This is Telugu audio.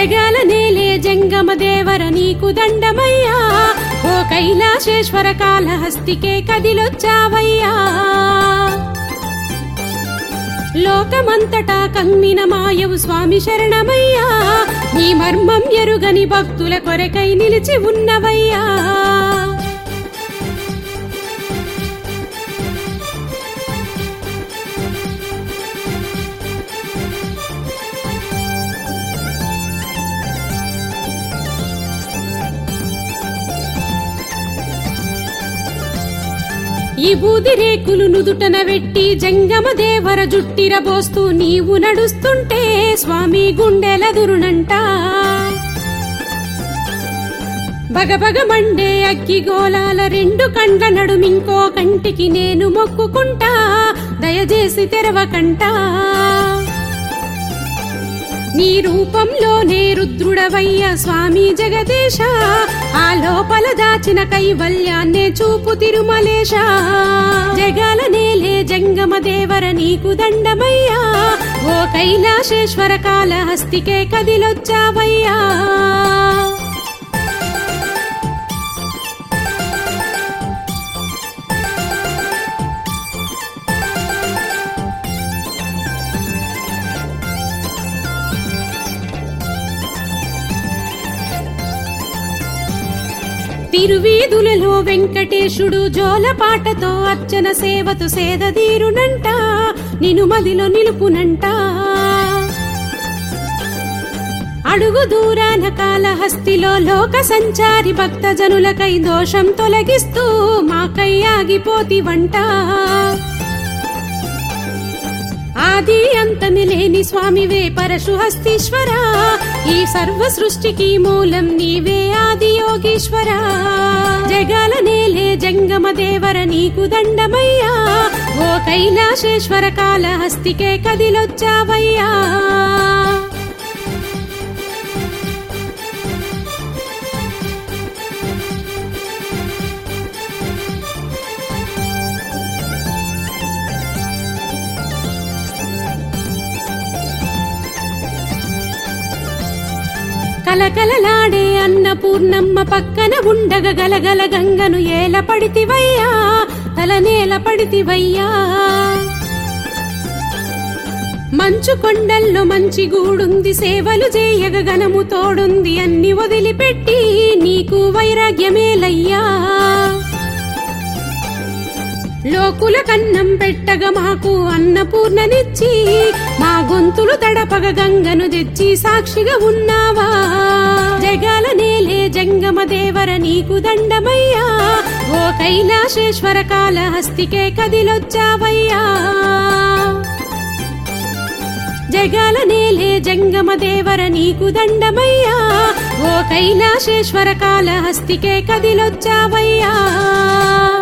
జగాల నేలే జంగమ దేవర నీకు దండమయ్యా, ఓ కైలాసేశ్వర కాళహస్తికే కదిలొచ్చావయ్యా. లోకమంతటా కమ్మిన మాయవు స్వామి శరణమయ్యా, నీ మర్మం ఎరుగని భక్తుల కొరకై నిలిచి ఉన్నవయ్యా. ఈ బూది రేకులు నుదుటన వెట్టి జంగమ దేవర జుట్టిరబోస్తూ నీవు నడుస్తుంటే స్వామి గుండెలదురునంట. బగబగ మండే అగ్గిగోళాల రెండు కండ్ల నడుమింకో కంటికి నేను మొక్కుకుంటా, దయచేసి తెరవకంట. నీ రూపంలోనే రుద్రుడవయ్య స్వామి జగదీశ, ఆ లోపల దాచిన కైవల్యాన్నే చూపు తిరుమలేశ. జగాల నేలే జంగమ దేవర నీకు దండమయ్యా, ఓ కైలాసేశ్వర కాళహస్తికే కదిలొచ్చావయ్యా. తిరువీధులలో వెంకటేశుడు జోలపాటతో అర్చన సేవతో సేదదీరునంట, నిను మదిలో నిలుపునంట. అడుగు దూరాన కాళహస్తిలో లోక సంచారి భక్తజనులకై దోషం తొలగిస్తూ మాకై ఆగిపోతివంట. ఆది అంతమి లేని స్వామివే పరశుహస్తీశ్వర, ఈ సర్వ సృష్టికి మూలం నీవే ఆది యోగీశ్వర. జగాల నేలే జంగమ దేవర నీకు దండమయ్యా, ఓ కైలాసేశ్వర కాళహస్తికే కదిలొచ్చావయ్యా. కలకలలాడే అన్నపూర్ణమ్మ పక్కన ఉండగ గలగల గంగను ఏల పడితివయ్యా, తలనేల పడితివయ్యా. మంచు కొండల్లో మంచి గూడుంది, సేవలు చేయగ గనము తోడుంది, అన్ని వదిలిపెట్టి నీకు వైరాగ్యమేలయ్యా. లోకుల కన్నం పెట్టగ మాకు అన్నపూర్ణనిచ్చి, మా గొంతులు తడపగ గంగను తెచ్చి సాక్షిగా ఉన్నావా. జగాల నేలే జంగమ దేవర నీకు దండమయ్యా, ఓ కైలాసేశ్వర కాళహస్తికే కదిలొచ్చావయ్యా. జగాల నేలే జంగమ దేవర నీకు దండమయ్యా, ఓ కైలాసేశ్వర కాళహస్తికే కదిలొచ్చావయ్యా.